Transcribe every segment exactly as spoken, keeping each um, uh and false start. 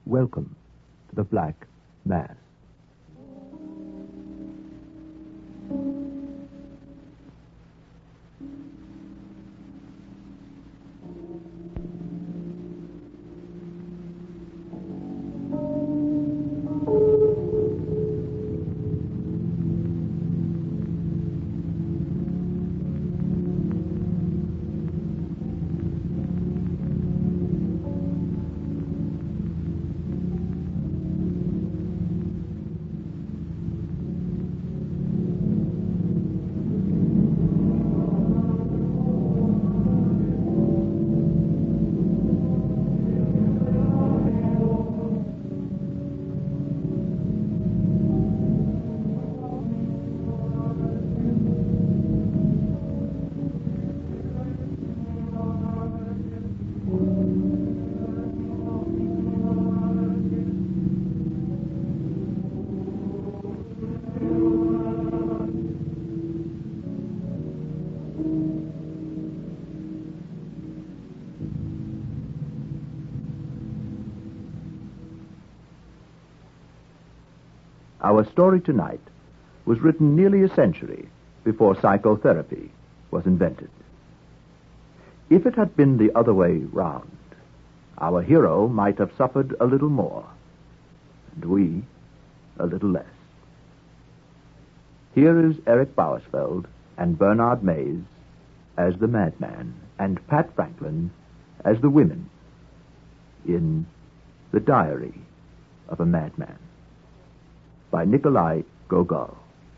Welcome to the Black Mass. Our story tonight was written nearly a century before psychotherapy was invented. If it had been the other way round, our hero might have suffered a little more, and we a little less. Here is Eric Bowersfeld and Bernard Mays as the madman, and Pat Franklin as the women in The Diary of a Madman, by Nikolai Gogol.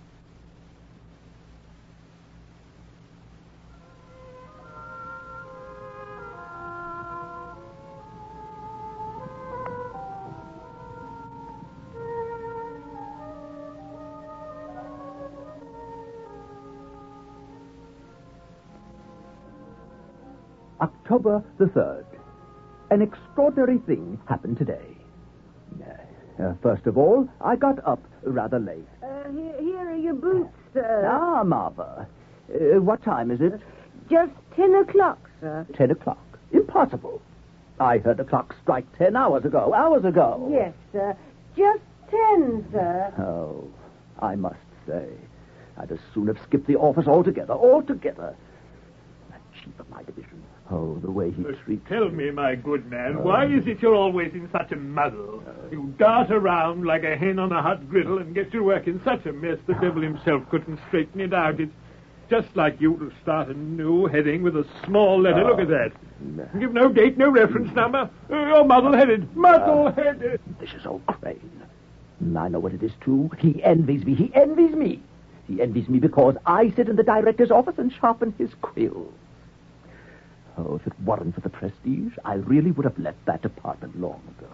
October the third. An extraordinary thing happened today. Uh, first of all, I got up rather late. Uh, here, here are your boots, sir. Ah, Martha. Uh, what time is it? Just ten o'clock, sir. Ten o'clock. Impossible. I heard the clock strike ten hours ago. Hours ago. Yes, sir. Just ten, sir. Oh, I must say, I'd as soon have skipped the office altogether. Altogether. That chief of my division. Oh, the way he treats Tell me, my good man, oh. why is it you're always in such a muddle? Oh. You dart around like a hen on a hot griddle and get your work in such a mess the devil himself couldn't straighten it out. It's just like you to start a new heading with a small letter. Oh. Look at that. No. Give no date, no reference number. You're muddle-headed. Muddle-headed. Uh, this is old Crane. I know what it is, too. He envies me. He envies me. He envies me because I sit in the director's office and sharpen his quill. Oh, if it weren't for the prestige, I really would have left that department long ago.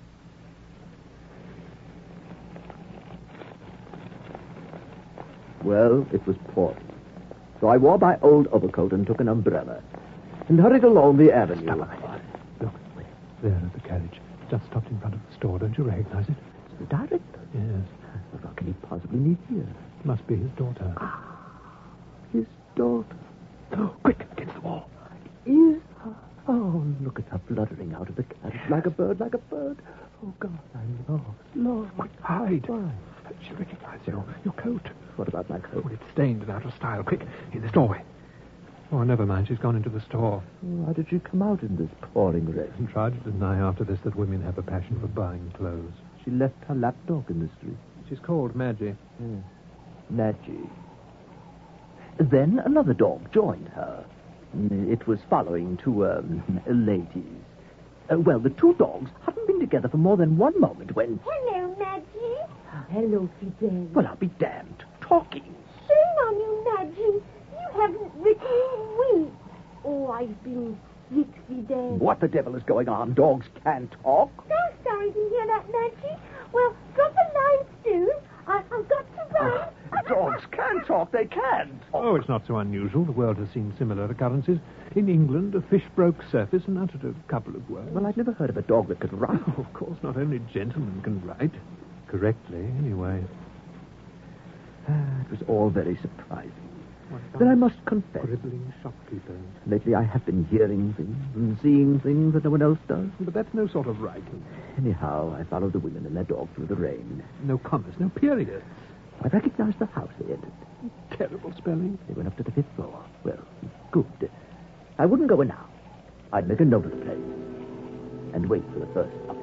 Well, it was pouring. So I wore my old overcoat and took an umbrella and hurried along the avenue. Stop a minute. Look, there is the carriage. Just stopped in front of the store. Don't you recognize it? It's the director? Yes. What can he possibly need here? Must be his daughter. Ah, his daughter. Oh, quick, against the wall. Is her? Oh, look at her fluttering out of the carriage like a bird, like a bird. Oh, God, I'm lost, lost. Quick, hide. Why? She recognized your, your coat. What about my coat? Oh, it's stained and out of style. Quick, in this doorway. Oh, never mind. She's gone into the store. Why did she come out in this pouring rain? And tried to deny after this that women have a passion for buying clothes. She left her lapdog in the street. She's called Madgie. Yeah. Madgie. Then another dog joined her. It was following two, um, ladies. Uh, well, the two dogs hadn't been together for more than one moment when... Hello, Madgie. Hello, Fidel. Well, I'll be damned. Talking. Shame on you, Madgie. You haven't written in weeks. Oh, I've been sick, Fidel. What the devil is going on? Dogs can't talk. So sorry to hear that, Madgie. Well, drop a line soon. I, I've got to run. Oh, dogs can talk. They can't. Oh, it's not so unusual. The world has seen similar occurrences. In England, a fish broke surface and uttered a couple of words. Well, I've never heard of a dog that could write. Oh, of course, not only gentlemen can write. Correctly, anyway. Ah, it was all very surprising. Then I must confess. Cribbling shopkeepers. Lately I have been hearing things and seeing things that no one else does. But that's no sort of writing. Anyhow, I followed the women and their dog through the rain. No commas, no periods. I recognized the house they entered. Terrible spelling. They went up to the fifth floor. Well, good. I wouldn't go in now. I'd make a note of the place and wait for the first up.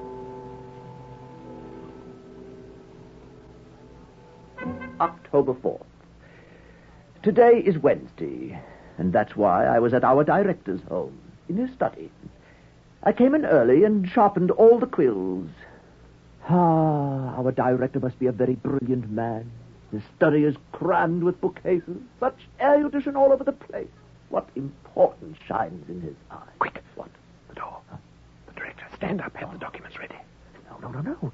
October fourth. Today is Wednesday, and that's why I was at our director's home, in his study. I came in early and sharpened all the quills. Ah, our director must be a very brilliant man. His study is crammed with bookcases, such erudition all over the place. What importance shines in his eyes. Quick. What? The door. Huh? The director. Stand up. Have the documents ready. No, no, no, no.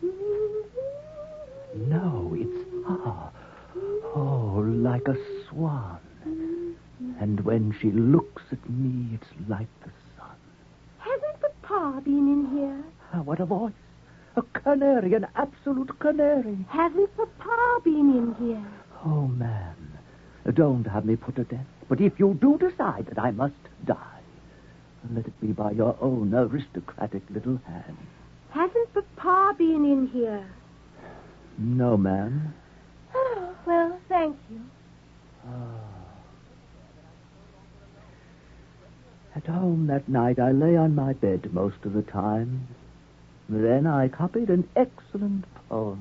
No, it's... Ah, oh, like a swan. And when she looks at me, it's like the sun. Hasn't Papa been in here? Ah, what a voice. A canary, an absolute canary. Hasn't Papa been in here? Oh, man, don't have me put to death. But if you do decide that I must die, let it be by your own aristocratic little hand. Hasn't Papa been in here? No, ma'am. Oh, well, thank you. At home that night, I lay on my bed most of the time. Then I copied an excellent poem.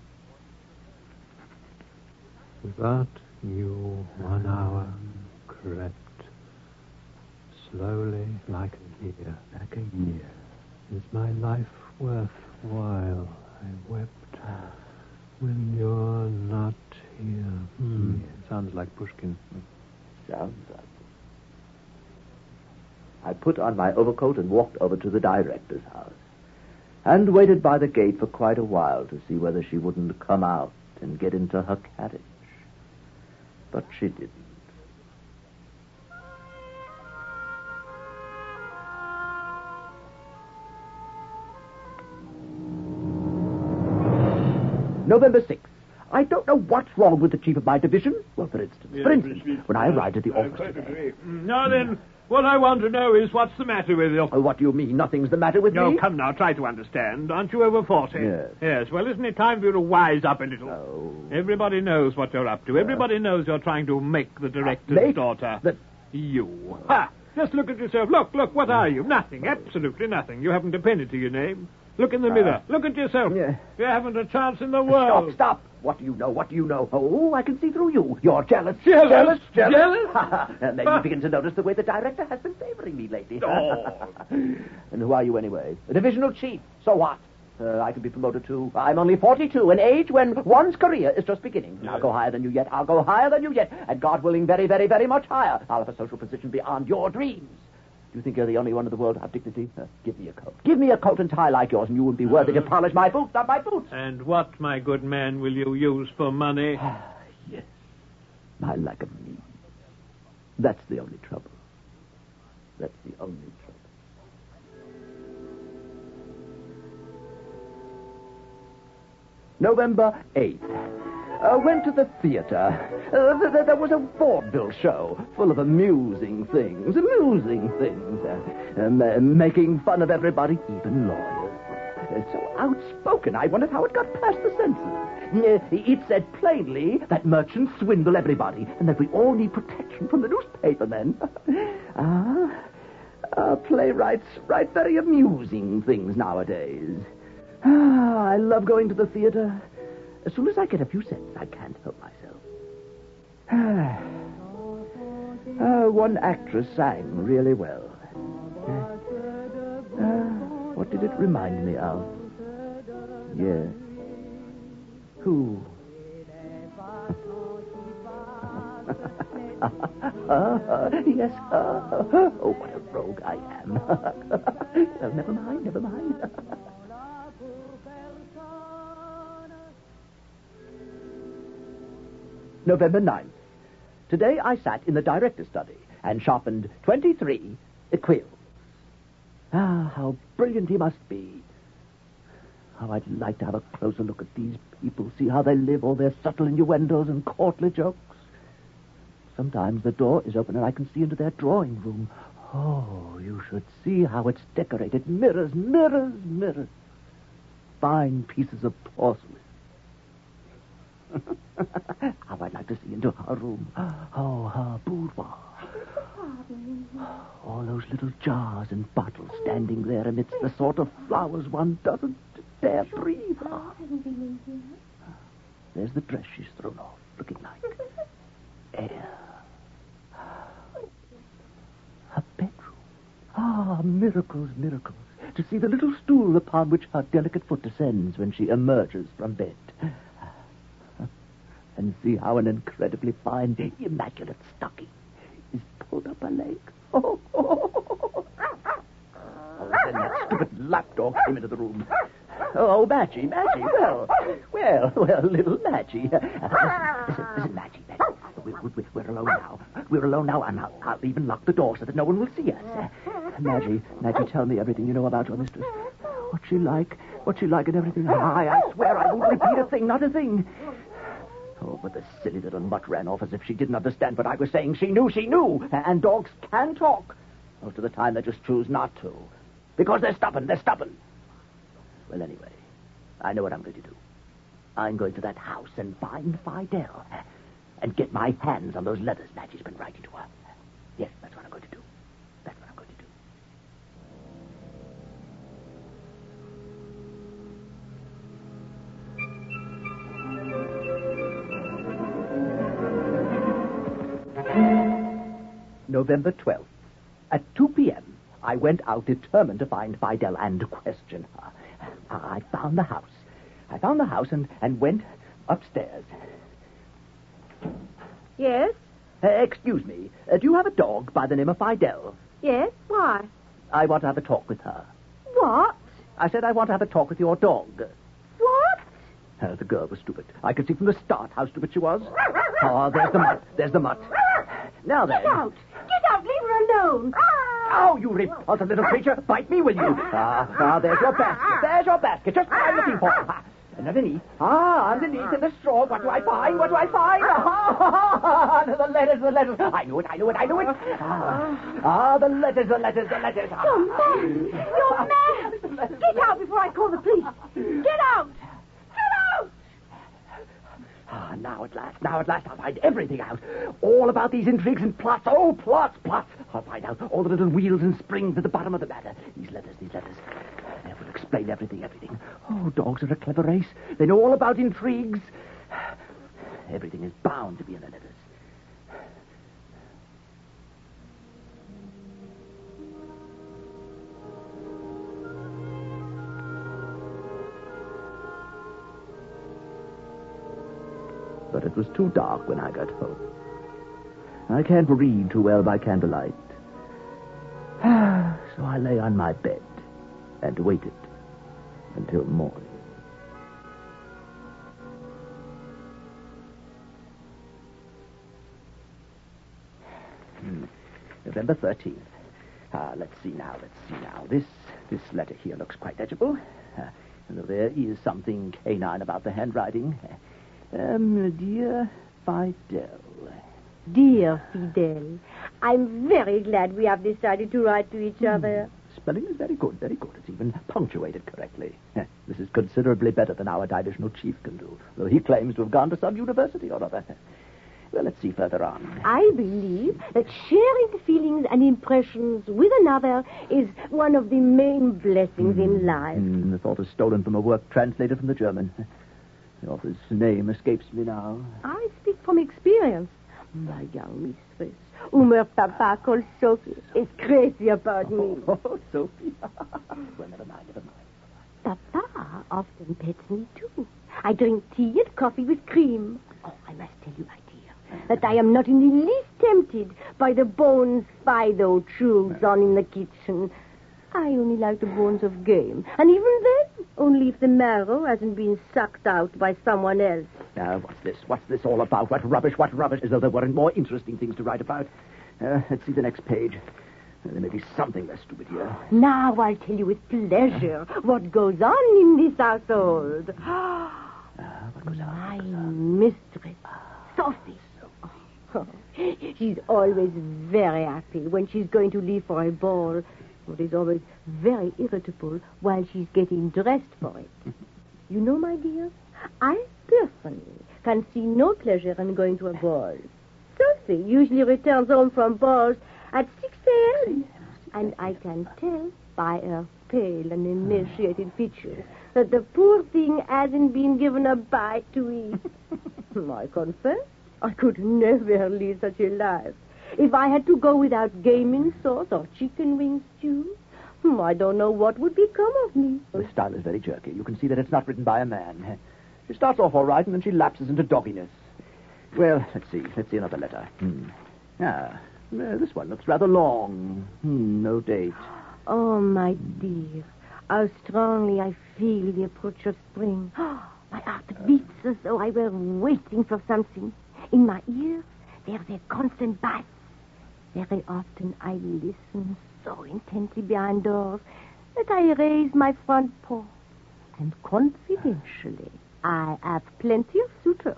But you, one hour, crept slowly like a year. Like a year. Is my life worthwhile? I wept when you're not here. Hmm. Sounds like Pushkin. Sounds like it. I put on my overcoat and walked over to the director's house, and waited by the gate for quite a while to see whether she wouldn't come out and get into her carriage. But she didn't. November sixth. I don't know what's wrong with the chief of my division. Well, for instance, Yes, for instance, yes, when I arrived at the I office quite today. agree. Now then, what I want to know is what's the matter with you? Oh, what do you mean? Nothing's the matter with No, me? come now, try to understand. Aren't you over forty? Yes. Yes, well, isn't it time for you to wise up a little? Oh. Everybody knows what you're up to. Everybody knows you're trying to make the director's Make daughter. the- You. Ha! Just look at yourself. Look, look, what are you? Nothing. Absolutely nothing. You haven't a penny to your name. Look in the mirror. Look at yourself. Yeah. You haven't a chance in the Stop, world. stop. What do you know? What do you know? Oh, I can see through you. You're jealous. Jealous? Jealous? Jealous? And then you begin to notice the way the director has been favoring me lately. Oh. And who are you anyway? A divisional chief. So what? Uh, I could be promoted to... I'm only forty-two, an age when one's career is just beginning. And I'll go higher than you yet. I'll go higher than you yet. And God willing, very, very, very much higher. I'll have a social position beyond your dreams. Do you think you're the only one in the world to have dignity? Uh, give me a coat. Give me a coat and tie like yours, and you would be worthy to polish my boots, not my boots. And what, my good man, will you use for money? Yes. My lack of means. That's the only trouble. That's the only trouble. November eighth. Uh, went to the theater. Uh, th- th- there was a vaudeville show full of amusing things, amusing things. Uh, um, uh, making fun of everybody, even lawyers. Uh, so outspoken, I wondered how it got past the censors. Uh, it said plainly that merchants swindle everybody and that we all need protection from the newspapermen. Ah, uh, playwrights write very amusing things nowadays. Ah, I love going to the theater. As soon as I get a few cents, I can't help myself. Ah, uh, one actress sang really well. Uh, uh, what did it remind me of? Yes. Who? uh, yes. Uh, oh, what a rogue I am. Oh, never mind, never mind. November ninth. Today I sat in the director's study and sharpened twenty-three quills. Ah, how brilliant he must be. How I'd like to have a closer look at these people, see how they live, all their subtle innuendos and courtly jokes. Sometimes the door is open and I can see into their drawing room. Oh, you should see how it's decorated. Mirrors, mirrors, mirrors. Fine pieces of porcelain. How I'd like to see into her room. Oh, her boudoir. All those little jars and bottles standing there amidst the sort of flowers one doesn't dare breathe. There's the dress she's thrown off, looking like air. Her bedroom. Ah, miracles, miracles. To see the little stool upon which her delicate foot descends when she emerges from bed. And see how an incredibly fine, immaculate stocking is pulled up her leg. Oh, oh, oh, oh. Oh, then that stupid lapdog came into the room. Oh, Maggie, Maggie, well, well, well, little Maggie. Uh, listen, listen, listen, Maggie, Maggie. We, we, we're alone now. We're alone now, and I'll, I'll even lock the door so that no one will see us. Uh, Maggie, Maggie, tell me everything you know about your mistress. What's she like? What's she like and everything? I, I swear I won't repeat a thing, not a thing. Oh, but the silly little mutt ran off as if she didn't understand what I was saying. She knew, she knew. And dogs can talk. Most of the time they just choose not to. Because they're stubborn, they're stubborn. Well, anyway, I know what I'm going to do. I'm going to that house and find Fidel. And get my hands on those letters Maggie's been writing to her. Yes, that's what I'm going to do. That's what I'm going to do. November twelfth. At two p.m., I went out determined to find Fidel and question her. I found the house. I found the house and, and went upstairs. Yes? Uh, excuse me. Uh, do you have a dog by the name of Fidel? Yes? Why? I want to have a talk with her. What? I said I want to have a talk with your dog. What? Uh, the girl was stupid. I could see from the start how stupid she was. Oh, there's the mutt. There's the mutt. Now then. Get out! Get out! Leave her alone! Oh, you repulsive little creature. Bite me, will you? Ah, ah, there's your basket. There's your basket. Just what I'm looking for. Ah, and underneath. Ah, underneath in the straw. What do I find? What do I find? Ah, the letters, the letters. I knew it, I knew it, I knew it. Ah, ah the letters, the letters, the letters. Ah. You're mad! You're mad! Get out before I call the police! Get out! Get out! Ah, now at last, now at last, I'll find everything out. All about these intrigues and plots. Oh, plots, plots. I'll find out all the little wheels and springs at the bottom of the matter. These letters, these letters. They will explain everything, everything. Oh, dogs are a clever race. They know all about intrigues. Everything is bound to be in the letters. But it was too dark when I got home. I can't read too well by candlelight. So I lay on my bed and waited until morning. Hmm. November thirteenth. Ah, let's see now, let's see now. This this letter here looks quite legible. Uh, though there is something canine about the handwriting. Um, dear Fidel. Dear Fidel, I'm very glad we have decided to write to each other. Spelling is very good, very good. It's even punctuated correctly. This is considerably better than our divisional chief can do, though he claims to have gone to some university or other. Well, let's see further on. I believe that sharing feelings and impressions with another is one of the main blessings mm. in life. Mm, the thought is stolen from a work translated from the German. The author's name escapes me now. I speak from experience. My young mistress, whom her papa calls Sophie, is crazy about me. Oh, oh Sophie. Well, never mind, never mind. Papa often pets me, too. I drink tea and coffee with cream. Oh, I must tell you, my dear, that I am not in the least tempted by the bones Fido chews on in the kitchen. I only like the bones of game. And even then, only if the marrow hasn't been sucked out by someone else. Now, uh, what's this? What's this all about? What rubbish, what rubbish? As though there weren't more interesting things to write about. Uh, let's see the next page. Uh, there may be something less stupid here. Now I'll tell you with pleasure what goes on in this household. uh, what goes on? My what goes on? mistress, Sophie. Oh. She's always very happy when she's going to leave for a ball, but is always very irritable while she's getting dressed for it. You know, my dear, I personally can see no pleasure in going to a ball. Sophie usually returns home from balls at six a.m., and I can tell by her pale and emaciated features that the poor thing hasn't been given a bite to eat. I confess, I could never lead such a life. If I had to go without gaming sauce or chicken wing stew, I don't know what would become of me. The style is very jerky. You can see that it's not written by a man. She starts off all right, and then she lapses into dogginess. Well, let's see. Let's see another letter. Hmm. Ah, uh, this one looks rather long. Hmm, no date. Oh, my dear, how strongly I feel the approach of spring. My heart beats as though I were waiting for something. In my ears, there's a constant bass. Very often I listen so intently behind doors that I raise my front paw. And confidentially, I have plenty of suitors.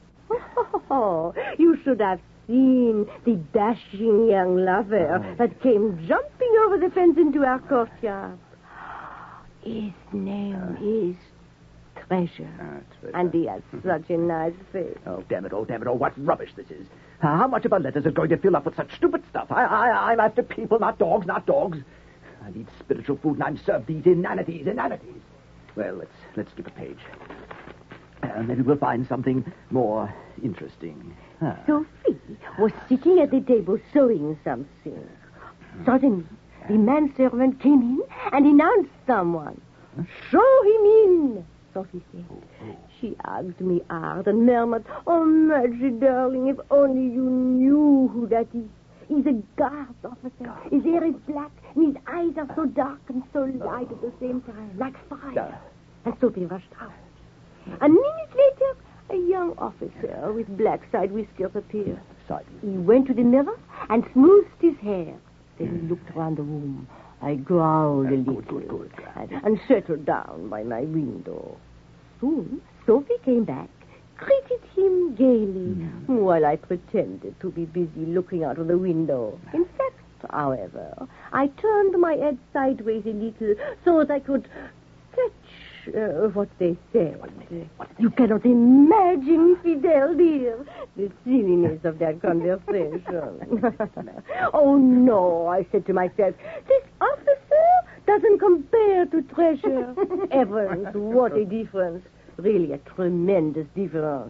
Oh, you should have seen the dashing young lover oh. that came jumping over the fence into our courtyard. His name is Treasure. Oh, and he has such a nice face. Oh, damn it, oh, damn it, oh, what rubbish this is. How much of a letter is going to fill up with such stupid stuff? I, I, I'm after people, not dogs, not dogs. I need spiritual food, and I'm served these inanities, inanities. Well, let's, let's skip a page. Uh, maybe we'll find something more interesting. Huh. Sophie was sitting at the table sewing something. Suddenly, the manservant came in and announced someone. Huh? Show him in, Sophie said. Oh, oh. She hugged me hard and murmured, "Oh, Maggie, darling, if only you knew who that is. He's a guard officer. Guard. His hair is black, and his eyes are so dark and so light at the same time, like fire." Uh. And Sophie rushed out. A minute later, a young officer with black side whiskers appeared. Side. He went to the mirror and smoothed his hair. Then he looked around the room. I growled a little good, good, good. And, and settled down by my window. Soon, Sophie came back, greeted him gaily, mm. while I pretended to be busy looking out of the window. In fact, however, I turned my head sideways a little so that I could catch Uh, what they said. What they say? What they you say? cannot imagine, Fidel, dear, the silliness of that conversation. Oh, no, I said to myself, this officer doesn't compare to Treasure. Evans, what a difference. Really a tremendous difference.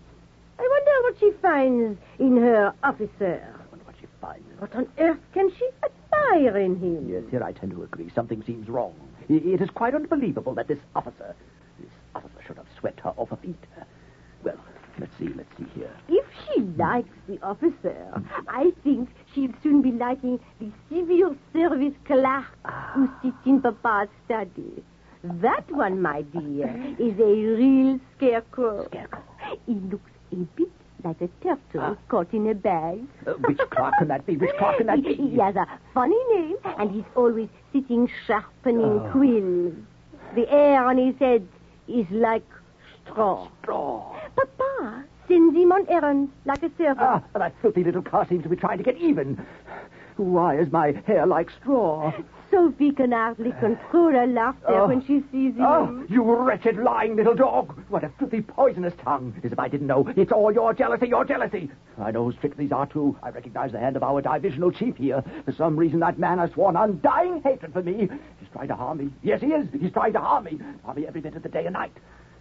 I wonder what she finds in her officer. I wonder what she finds. What on earth can she admire in him? Yes, here I tend to agree. Something seems wrong. It is quite unbelievable that this officer, this officer should have swept her off her feet. Well, let's see, let's see here. If she likes the officer, I think she'll soon be liking the civil service clerk ah. who sits in Papa's study. That one, my dear, is a real scarecrow. Scarecrow? He looks a bit like a turtle ah. caught in a bag. Uh, which clerk can that be? Which clerk can that be? He has a funny name, and he's always sitting sharpening oh. quills. The hair on his head is like straw. Straw. Papa sends him on errands like a servant. Ah, that filthy little car seems to be trying to get even. Why is my hair like straw? Sophie can hardly control her laughter oh. when she sees him. Oh, you wretched, lying little dog. What a filthy, poisonous tongue. As if I didn't know. It's all your jealousy, your jealousy. I know whose tricks these are, too. I recognize the hand of our divisional chief here. For some reason, that man has sworn undying hatred for me. He's trying to harm me. Yes, he is. He's trying to harm me. Harm me every minute of the day and night.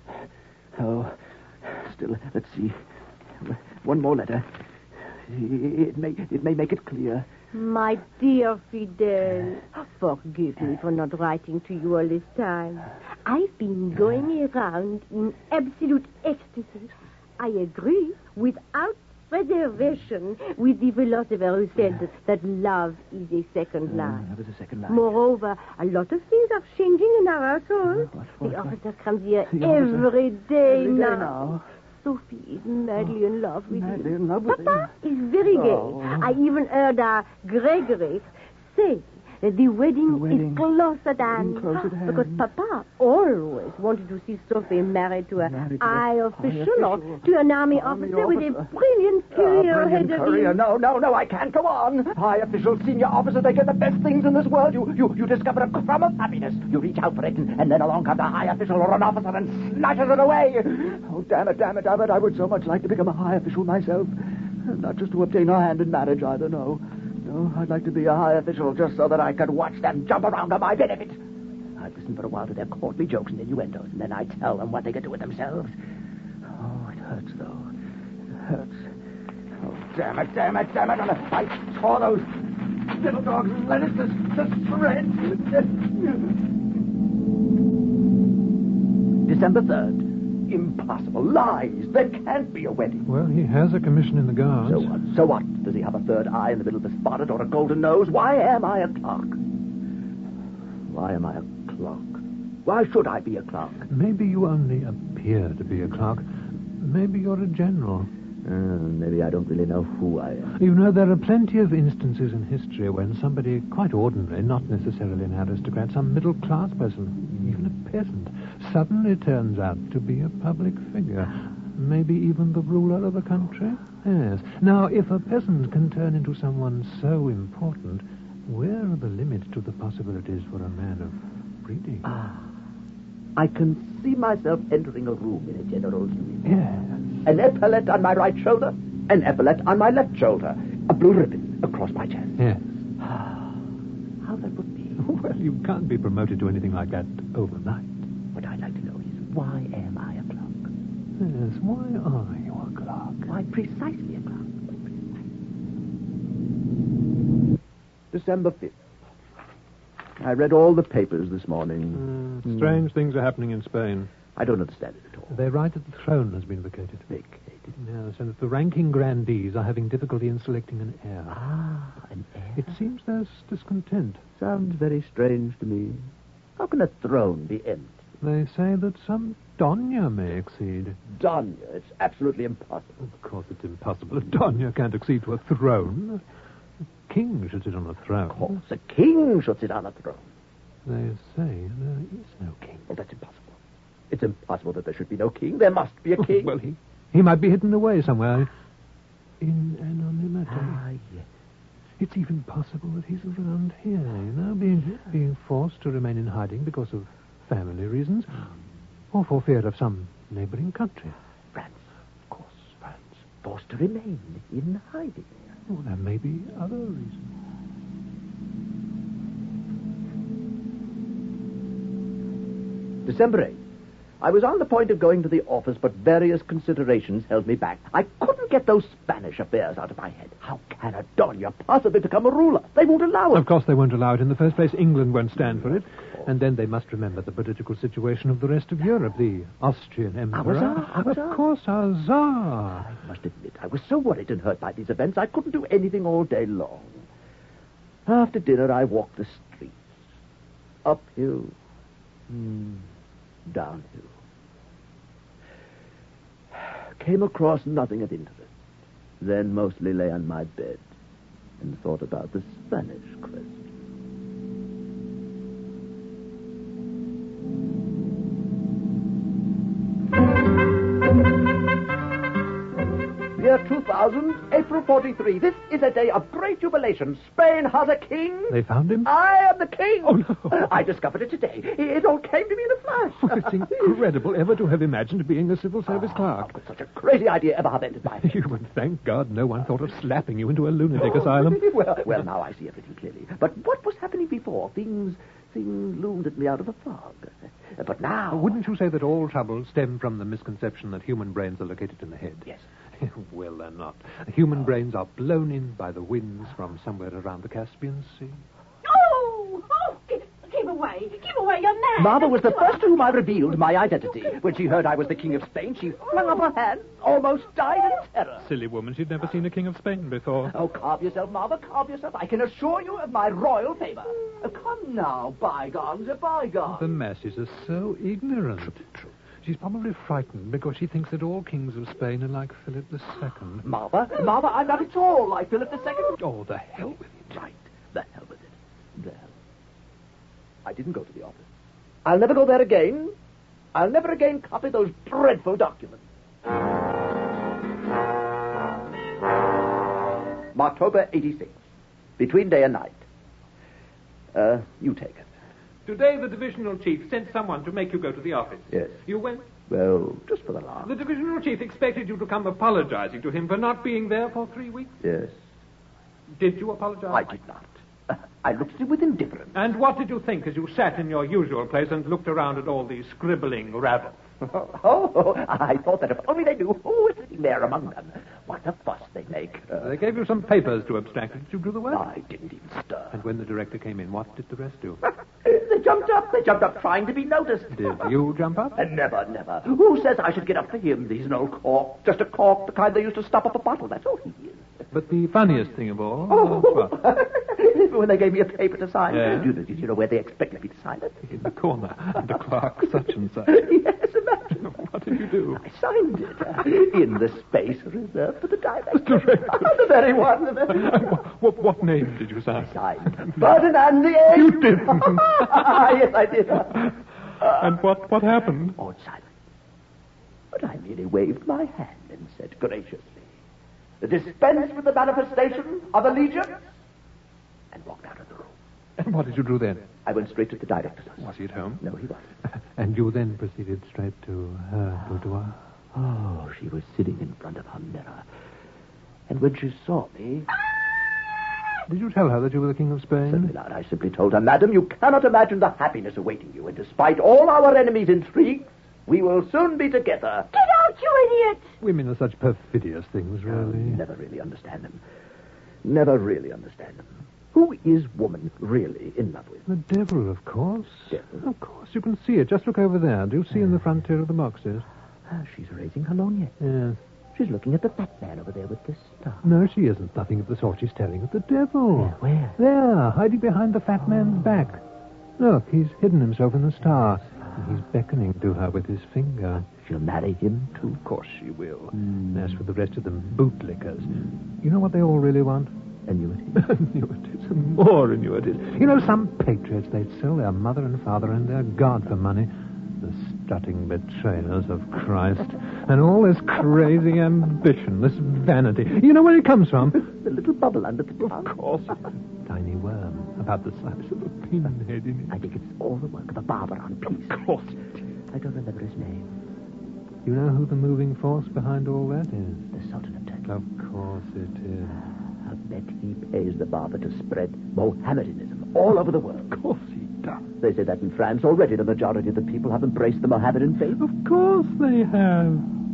Oh, still, let's see. One more letter. It may, it may make it clear. My dear Fidel, forgive me for not writing to you all this time. I've been going around in absolute ecstasy. I agree without reservation with the philosopher who said that love is a second life. Love is a second life. Moreover, a lot of things are changing in our household. What, what, the what? officer comes here The every day Every now. day now. Sophie is madly oh, in love with madly him. in love with Papa him. is very gay. Oh. I even heard uh, Gregory say Uh, the wedding, The wedding is close at hand. is close at hand. Because Papa always wanted to see Sophie married to a Married to a high high official or official. to an army, Army officer, with a officer. brilliant Ah, career brilliant ahead of career. him. No, no, no, I can't go on. High official, senior officer, they get the best things in this world. You, you, you discover a crumb of happiness. You reach out for it, and, and then along comes a high official or an officer and snatches it away. Oh, damn it, damn it, damn it. I would so much like to become a high official myself. Not just to obtain her hand in marriage either, no. No, I'd like to be a high official just so that I could watch them jump around to my benefit. I'd listen for a while to their courtly jokes and innuendos, and then I'd tell them what they could do with themselves. Oh, it hurts, though. It hurts. Oh, damn it, damn it, damn it. I tore those little dogs' lettuce to, to shreds. December third. Impossible. Lies. There can't be a wedding. Well, he has a commission in the Guards. So what? So what? Does he have a third eye in the middle of his forehead or a golden nose? Why am I a clock? Why am I a clock? Why should I be a clock? Maybe you only appear to be a clock. Maybe you're a general. Uh, maybe I don't really know who I am. You know, there are plenty of instances in history when somebody quite ordinary, not necessarily an aristocrat, some middle-class person, even a peasant, suddenly turns out to be a public figure. Maybe even the ruler of a country? Yes. Now, if a peasant can turn into someone so important, where are the limits to the possibilities for a man of breeding? Ah. I can see myself entering a room in a general's uniform. Yes. An epaulet on my right shoulder, an epaulet on my left shoulder, a blue ribbon across my chest. Yes. How that would be. Well, you can't be promoted to anything like that overnight. What I'd like to know is, why am I a clock? Yes, why are you a clock? Why precisely a clock? December fifth. I read all the papers this morning. Mm, strange things are happening in Spain. I don't understand it at all. They write that the throne has been vacated. Vacated? Yes, and that the ranking grandees are having difficulty in selecting an heir. Ah, an heir? It seems there's discontent. Sounds very strange to me. How can a throne be empty? They say that some Donya may accede. Donya, it's absolutely impossible. Of course it's impossible. A Donya can't accede to a throne. A king should sit on a throne. Of course, a king should sit on a throne. They say there is no king. Well, that's impossible. It's impossible that there should be no king. There must be a king. Well, he, he might be hidden away somewhere in anonymity. Ah, yes. It's even possible that he's around here, you know, being, being forced to remain in hiding because of family reasons or for fear of some neighboring country. France, of course, France. Forced to remain in hiding. Well, there may be other reasons. December eighth. I was on the point of going to the office, but various considerations held me back. I couldn't get those Spanish affairs out of my head. How can a Donya possibly become a ruler? They won't allow it. Of course they won't allow it. In the first place, England won't stand for it. And then they must remember the political situation of the rest of Europe, the Austrian Emperor. Our Tsar, our Of Tsar. course, our Tsar. I must admit, I was so worried and hurt by these events, I couldn't do anything all day long. After dinner, I walked the streets. Uphill. Hmm. Downhill. Came across nothing of interest. Then mostly lay on my bed and thought about the Spanish question. Year two thousand, April forty-three. This is a day of great jubilation. Spain has a king. They found him? I am the king. Oh, no. I discovered it today. It all came to me in a flash. Oh, it's incredible ever to have imagined being a civil service How clerk. could such a crazy idea ever have entered my head? You would thank God no one thought of slapping you into a lunatic asylum. well, well, now I see everything clearly. But what was happening before? Things, things loomed at me out of the fog. But now... Wouldn't you say that all troubles stem from the misconception that human brains are located in the head? Yes. Well, they're not. Human brains are blown in by the winds from somewhere around the Caspian Sea. Oh! Oh! Keep, keep away! Keep away! You're mad! Martha was the first to whom I revealed my identity. When she heard I was the King of Spain, she flung up her hands, almost died in terror. Silly woman, she'd never seen a king of Spain before. Oh, calm yourself, Martha, calm yourself. I can assure you of my royal favor. Oh, come now, bygones are bygones. The masses are so ignorant. True, true. She's probably frightened because she thinks that all kings of Spain are like Philip the Second. Martha, Martha, I'm not at all like Philip the Second. Oh, the hell with it. Right, the hell with it. The hell with it. I didn't go to the office. I'll never go there again. I'll never again copy those dreadful documents. October eighty-six. Between day and night. Uh, you take it. Today the divisional chief sent someone to make you go to the office. Yes. You went? Well, just for the laugh. The divisional chief expected you to come apologizing to him for not being there for three weeks. Yes. Did you apologize? I did not. Uh, I looked at it with indifference. And what did you think as you sat in your usual place and looked around at all these scribbling rabble? Oh, I thought that if only they knew who was sitting there among them, what a fuss they'd make. They gave you some papers to abstract. Did you do the work? I didn't even stir. And when the director came in, what did the rest do? They jumped up. They jumped up trying to be noticed. Did you jump up? And never, never. Who says I should get up for him? He's an old cork. Just a cork, the kind they used to stop up a bottle. That's all he is. But the funniest thing of all... Oh, was what? when they gave me a paper to sign. Yeah? Do, you, do you know where they expected me to sign it? In the corner. The clerk, such and such. Yes, imagine. What did you do? I signed it uh, in the space reserved for the director. The director? the very one. The very one. what, what name did you sign? I signed Ferdinand the Eighth. You didn't. Yes, I did. Uh, and what, what happened? All silent. But I merely waved my hand and said graciously, dispense with the manifestation of allegiance, and walked out of the room. And what did you do then? I went straight to the director's office. Was he at home? No, he wasn't. And you then proceeded straight to her boudoir? Oh, she was sitting in front of her mirror. And when she saw me... Did you tell her that you were the King of Spain? Certainly not. I simply told her, Madam, you cannot imagine the happiness awaiting you, and despite all our enemies' intrigues, we will soon be together. Get out, you idiot! Women are such perfidious things, really. Never really understand them. Never really understand them. Who is woman really in love with? The devil, of course. Devil? Of course, you can see it. Just look over there. Do you see in the front tier of the boxes? Ah, she's raising her lorgnette. Yes. She's looking at the fat man over there with the star. No, she isn't. Nothing of the sort. She's staring at the devil. Where? There, hiding behind the fat man's back. Look, he's hidden himself in the star. And he's beckoning to her with his finger. She'll marry him, too. Of course she will. Mm. As for the rest of them, bootlickers. You know what they all really want? Annuities. Annuities and more annuities. You know, some patriots, they'd sell their mother and father and their God for money. The strutting betrayers of Christ. And all this crazy ambition, this vanity. You know where it comes from? The little bubble under the tongue. Of course. Tiny worm, about the size of a pinhead in it. I think it's all the work of a barber on piece. Of course. I don't remember his name. You know who the moving force behind all that is? The Sultan of Turkey. Of course it is. I bet he pays the barber to spread Mohammedanism all over the world. Of course he does. They say that in France already the majority of the people have embraced the Mohammedan faith. Of course they have.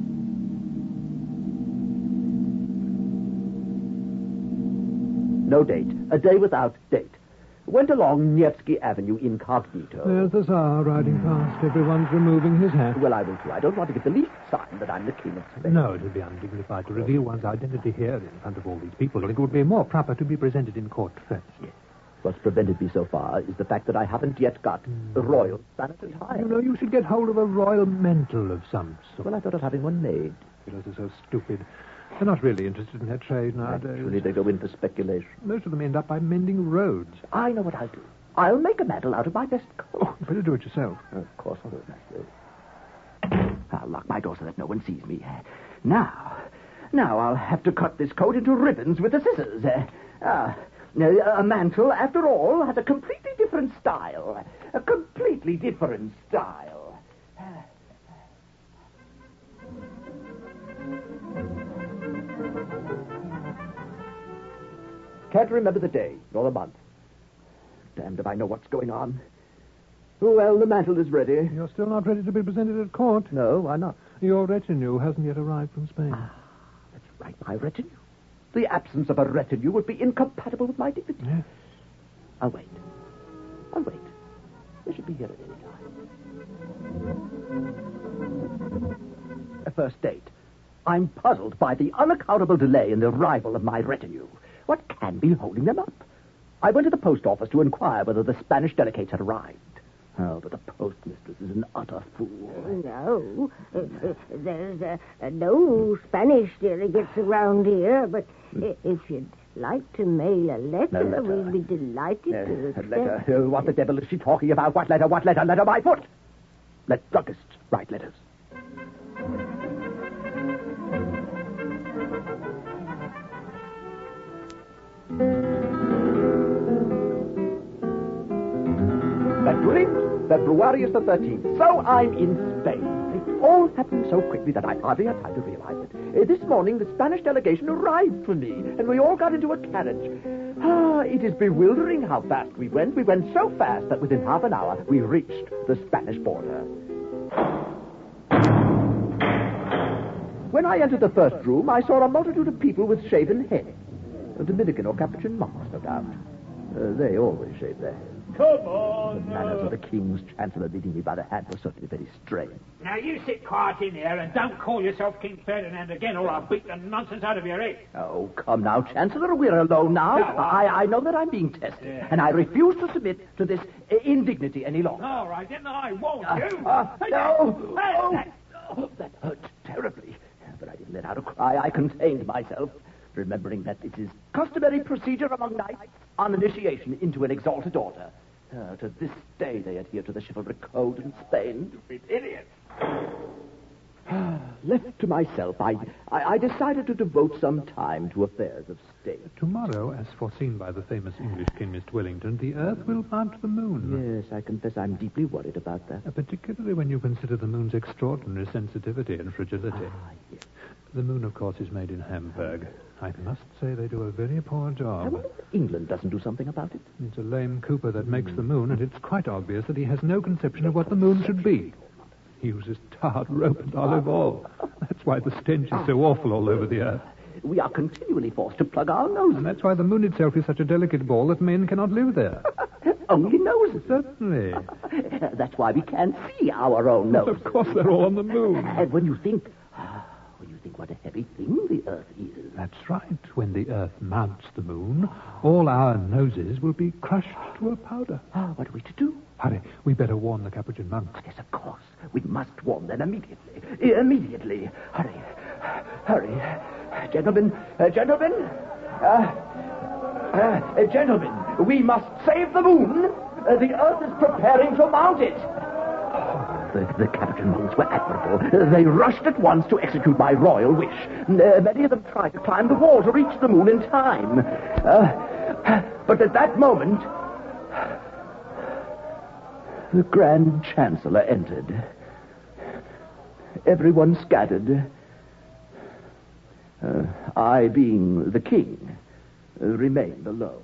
No date. A day without date. Went along Nevsky Avenue incognito. There's the Tsar riding past. Everyone's removing his hat. Well, I will too. I don't want to give the least sign that I'm the king of Spain. No, it would be undignified to reveal one's identity here in front of all these people. It would be more proper to be presented in court first. Yes. What's prevented me so far is the fact that I haven't yet got the royal sanitary attire. You know, you should get hold of a royal mantle of some sort. Well, I thought of having one made. Fellows are so stupid. They're not really interested in their trade nowadays. Actually, they go in for speculation. Most of them end up by mending roads. I know what I'll do. I'll make a mantle out of my best coat. Oh, you better do it yourself. Of course I will, Master. I'll lock my door so that no one sees me. Now, now I'll have to cut this coat into ribbons with the scissors. Uh, ah, a mantle, after all, has a completely different style. A completely different style. Can't remember the day, nor the month. Damned if I know what's going on. Well, the mantle is ready. You're still not ready to be presented at court? No, why not? Your retinue hasn't yet arrived from Spain. Ah, that's right, my retinue. The absence of a retinue would be incompatible with my dignity. Yes. I'll wait. I'll wait. They should be here at any time. A first date. I'm puzzled by the unaccountable delay in the arrival of my retinue. What can be holding them up? I went to the post office to inquire whether the Spanish delegates had arrived. Oh, but the postmistress is an utter fool. No, uh, uh, there's uh, uh, no Spanish delegates around here, but uh, if you'd like to mail a letter, A letter. we'll be delighted Uh, to a accept. letter. Uh, what the devil is she talking about? What letter? What letter? Letter my foot. Let druggists write letters. February, February is the thirteenth. So I'm in Spain. It all happened so quickly that I hardly had time to realize it. Uh, this morning, the Spanish delegation arrived for me, and we all got into a carriage. Ah, it is bewildering how fast we went. We went so fast that within half an hour, we reached the Spanish border. When I entered the first room, I saw a multitude of people with shaven heads. A Dominican or Capuchin monks, no doubt. Uh, they always shave their heads. Come on. The manners of the King's Chancellor leading me by the hand were certainly very strange. Now, you sit quiet in there and don't call yourself King Ferdinand again, or I'll beat the nonsense out of your head. Oh, come now, Chancellor. We're alone now. No, I, I know that I'm being tested, Yeah. and I refuse to submit to this uh, indignity any longer. All right, then I won't Uh, you. uh, Hey, no. hey, Oh, that- oh, that hurts terribly. But I didn't let out a cry. I contained myself, remembering that it is customary procedure among knights on initiation into an exalted order. Uh, to this day, they adhere to the chivalric code in Spain. Idiot. Left to myself, I, I, I decided to devote some time to affairs of state. Tomorrow, as foreseen by the famous English King, Mister Wellington, the Earth will mount the moon. Yes, I confess I'm deeply worried about that. Uh, particularly when you consider the moon's extraordinary sensitivity and fragility. Ah, yes. The moon, of course, is made in Hamburg. I must say they do a very poor I job. wonder if England doesn't do something about it. It's a lame Cooper that makes the moon, and it's quite obvious that he has no conception of what the moon should be. He uses tarred rope and olive oil. That's why the stench is so awful all over the earth. We are continually forced to plug our noses. And that's why the moon itself is such a delicate ball that men cannot live there. Only noses. Certainly. That's why we can't see our own nose. Of course, they're all on the moon. And when you think, ah, when you think what a heavy thing the Earth is. That's right. When the Earth mounts the moon, all our noses will be crushed to a powder. Ah, what are we to do? Hurry, we better warn the Capuchin monks. Yes, of course. We must warn them immediately. Immediately. Hurry. Hurry. Gentlemen, uh, gentlemen. Uh, uh, gentlemen, we must save the moon. Uh, the Earth is preparing to mount it. The, the Capuchin monks were admirable. Uh, they rushed at once to execute my royal wish. Uh, many of them tried to climb the wall to reach the moon in time. Uh, but at that moment, the Grand Chancellor entered. Everyone scattered. Uh, I, being the king, uh, remained alone.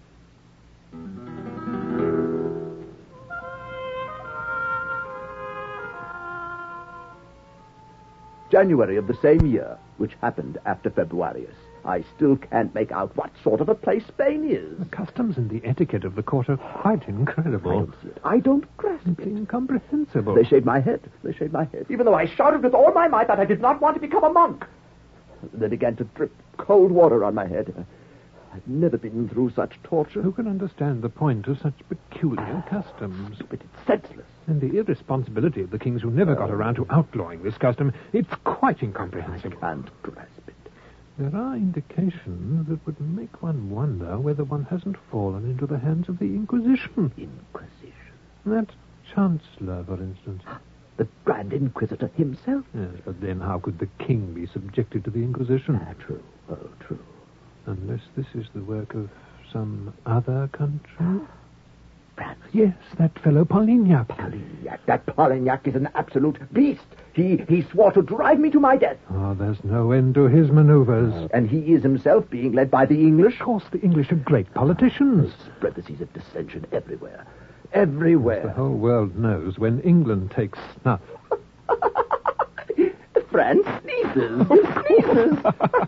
January of the same year, which happened after Februarius. I still can't make out what sort of a place Spain is. The customs and the etiquette of the court are quite I incredible. don't see it. I don't grasp It's it. incomprehensible. They shaved my head. They shaved my head. Even though I shouted with all my might that I did not want to become a monk. They began to drip cold water on my head. I've never been through such torture. Who can understand the point of such peculiar customs? Stupid, it's senseless. And the irresponsibility of the kings who never got around to outlawing this custom, it's quite I incomprehensible. can't grasp it. There are indications that would make one wonder whether one hasn't fallen into the hands of the Inquisition. Inquisition. That Chancellor, for instance. The Grand Inquisitor himself. Yes, but then how could the king be subjected to the Inquisition? Ah, true. Oh, true. Unless this is the work of some other country? France. Yes, that fellow Polignac. Polignac. That Polignac is an absolute beast. He he swore to drive me to my death. Oh, there's no end to his maneuvers. And he is himself being led by the English. Of course, the English are great politicians. Spread the seeds of dissension everywhere. Everywhere. The whole world knows when England takes snuff. France sneezes. Sneezes.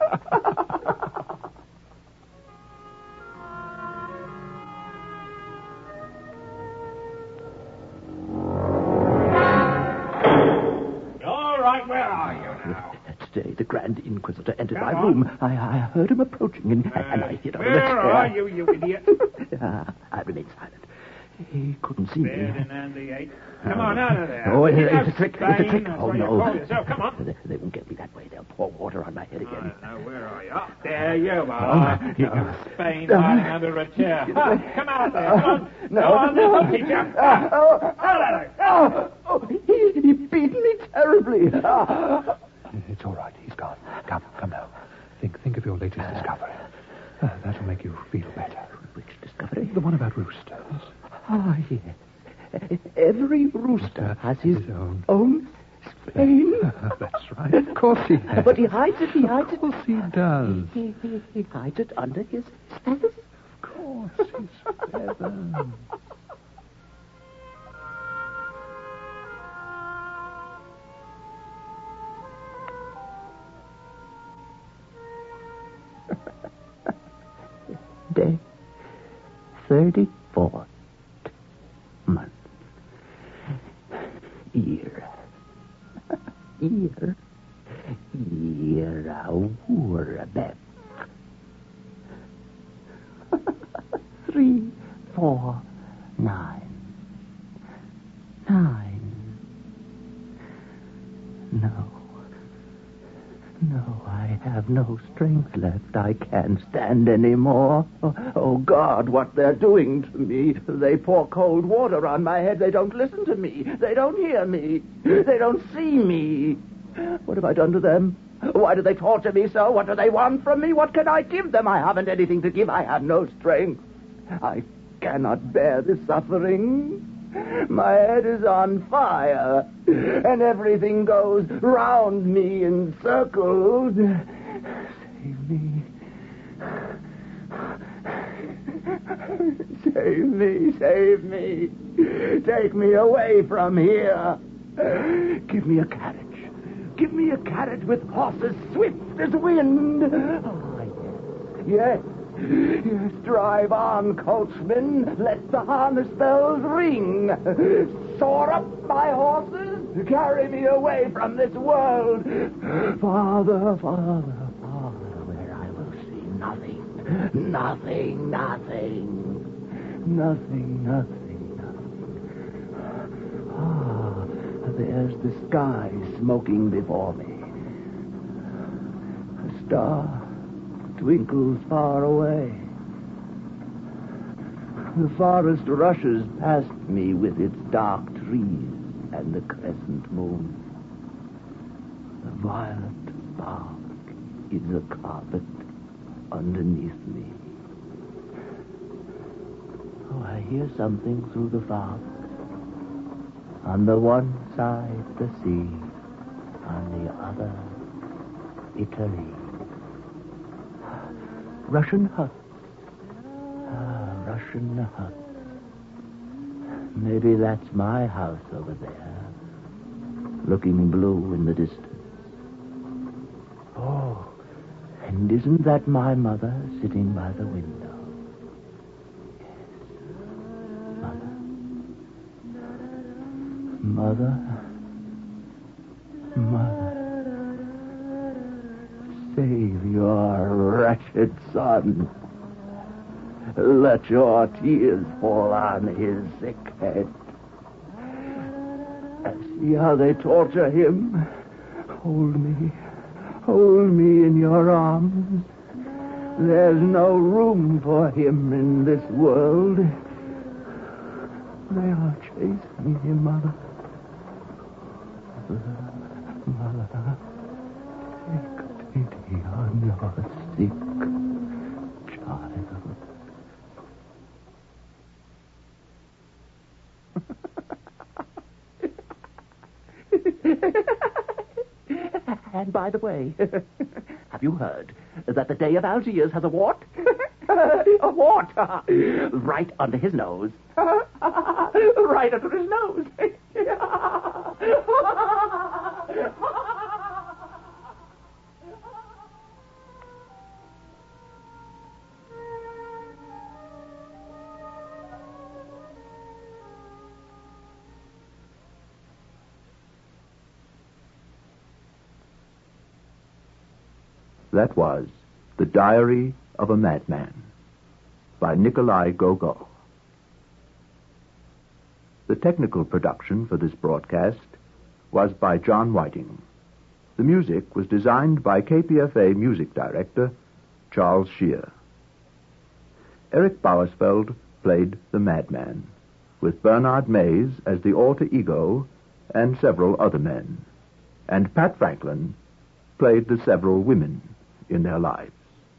All right, where are you now? Today, the Grand Inquisitor entered Come my on. room. I, I heard him approaching, and, and I hid under the Where chair. are you, you idiot? Ah, I remained silent. He couldn't see me. Ferdinand the Eighth. Come on, out of there. Oh, You it's know a trick. It's a Spain, trick. that's Oh, what you no. call yourself. Come on. They, they won't get me that way. They'll pour water on my head again. Oh, now, where are you? Oh, there you are. You can Spain hiding under a chair. Ah, come out there. Come on. No, Go on, no. little teacher. Ah, oh, Ah, oh, oh, he, he beat me terribly. Ah. It's all right. He's gone. Come, come now. Think, think of your latest discovery. Uh, that'll make you feel better. Which discovery? The one about roosters. Ah, yes. Every rooster has his, his own. own Spain. That's right. Of course he has. But he hides it, he hides Of course he does. it. He, he, he hides it under his feathers. Of course, his feathers. Day thirty-fourth month. Year. Year. Year Auerbeth. Three, four, nine. Nine. No. No, I have no strength left. I can't stand any more. Oh, oh, God, what they're doing to me. They pour cold water on my head. They don't listen to me. They don't hear me. They don't see me. What have I done to them? Why do they torture me so? What do they want from me? What can I give them? I haven't anything to give. I have no strength. I cannot bear this suffering. My head is on fire, and everything goes round me in circles. Save me. Save me, save me. Take me away from here. Give me a carriage. Give me a carriage with horses swift as wind. Oh, yes. Yes. Yes, drive on, coachman. Let the harness bells ring. Soar up, my horses. Carry me away from this world. Father, father, father, where I will see nothing. Nothing, nothing. Nothing, nothing, nothing. Ah, there's the sky smoking before me. A star twinkles far away. The forest rushes past me with its dark trees and the crescent moon. The violet bark is a carpet underneath me. Oh, I hear something through the fog. On the one side, the sea. On the other, Italy. Russian huts. Ah, Russian huts. Maybe that's my house over there, looking blue in the distance. Oh, and isn't that my mother sitting by the window? Yes, mother. Mother. Mother. Save your wretched son. Let your tears fall on his sick head. See how they torture him. Hold me. Hold me in your arms. There's no room for him in this world. They are chasing him, Mother. Mother. Take pity on your sick child. And by the way, have you heard that the Day of Algiers has a wart? A wart! Right under his nose. Right under his nose. That was The Diary of a Madman by Nikolai Gogol. The technical production for this broadcast was by John Whiting. The music was designed by K P F A music director Charles Shear. Eric Bowersfeld played the madman, with Bernard Mays as the alter ego and several other men, and Pat Franklin played the several women in their lives.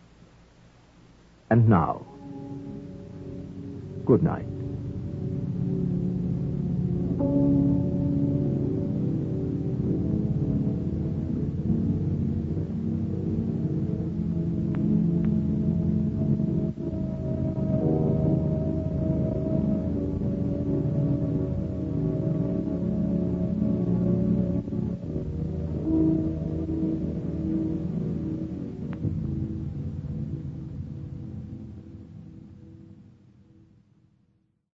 And now, good night.